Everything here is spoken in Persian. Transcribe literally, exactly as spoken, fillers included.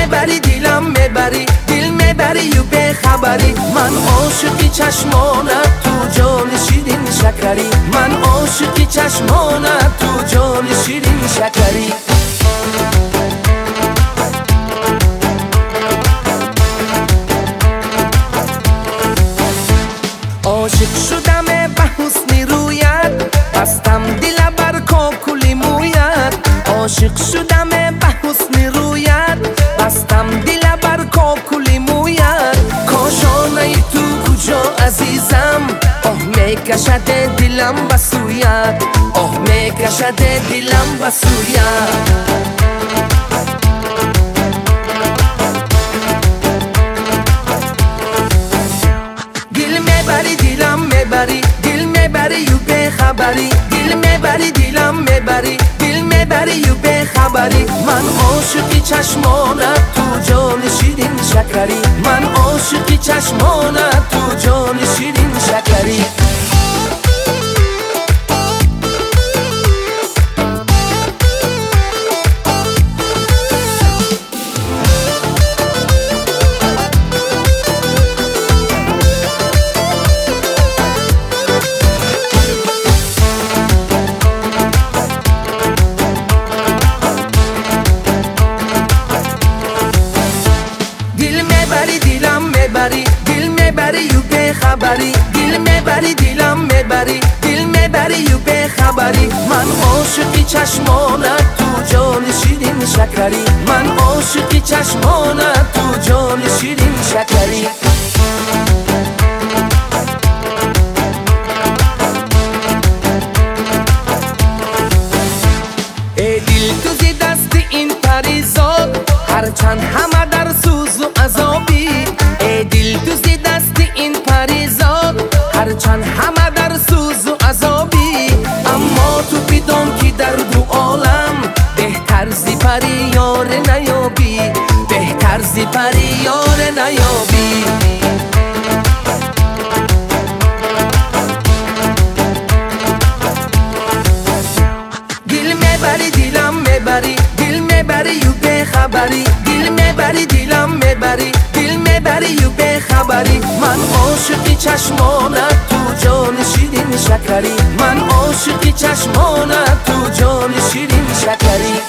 میبری دیلم میبری، دل میبری و به خبری. من عاشقی چشمانت تو جان شیرین شکری، من عاشقی چشمانت تو جان شیرین شکری. عاشق شدم به حسن رویت، بستم دل بر کاکل مویت. عاشق شدم به حسن رویت، بستم دل بر کاکل مویت. کاشانه تو کجا عزیزم، آه میکشد دلم به سویت، آه میکشد دلم به سویت. میبری دل میبری و به خبری، دل میبری دلم میبری، دل میبری و به خبری. من عاشقی چشمانت تو جان شیرین شکری، من عاشقی چشمانت تو جان شیرین شکری. دل میبری و به خبری، دل میبری دلم میبری، دل میبری و به خبری. من عاشقی چشمانت تو جان شیرین شکری، من عاشقی چشمانت تو جان شیرین شکری. ای دل تو زی دست این پریزاد، هرچند همه در سوز و عذابی. ای دل تو زی دست این پریزاد، هرچند همه در سوز و عذابی. اما تو بدان که در دو عالم، بهتر زی پری یار نیابی، بهتر زی پری یار نیابی. دل میبری دلم میبری، دل میبری و به خبری، دل میبری دلم میبری، دل میبری و به خبری. من عاشقی چشمانت تو جان شیرین شکری، من عاشقی چشمانت تو جان شیرین شکری.